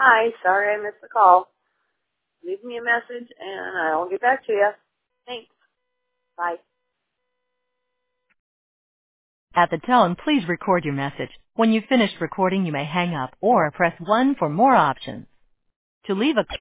Hi, sorry I missed the call. Leave me a message and I'll get back to you. Thanks. Bye. At the tone, please record your message. When you've finished recording, you may hang up or press 1 for more options. To leave a